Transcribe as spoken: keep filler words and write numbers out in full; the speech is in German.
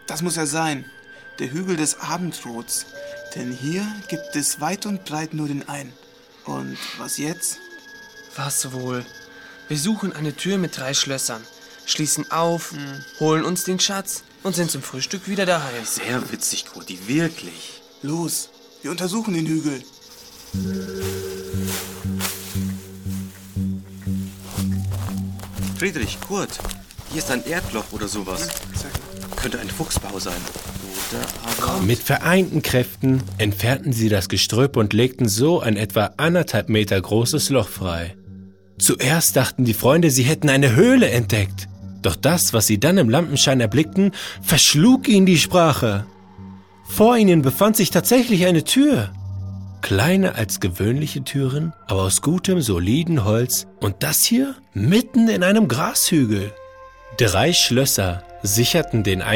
Das muss er sein. Der Hügel des Abendrots. Denn hier gibt es weit und breit nur den einen. Und was jetzt? Was wohl? Wir suchen eine Tür mit drei Schlössern, schließen auf, hm. holen uns den Schatz und sind zum Frühstück wieder daheim. Sehr witzig, Kurti, wirklich. Los, wir untersuchen den Hügel. Friedrich, Kurt, hier ist ein Erdloch oder sowas. Hm, Könnte ein Fuchsbau sein. Oder aber... Mit vereinten Kräften entfernten sie das Gestrüpp und legten so ein etwa anderthalb Meter großes Loch frei. Zuerst dachten die Freunde, sie hätten eine Höhle entdeckt. Doch das, was sie dann im Lampenschein erblickten, verschlug ihnen die Sprache. Vor ihnen befand sich tatsächlich eine Tür. Kleiner als gewöhnliche Türen, aber aus gutem, soliden Holz. Und das hier mitten in einem Grashügel. Drei Schlösser sicherten den Eingang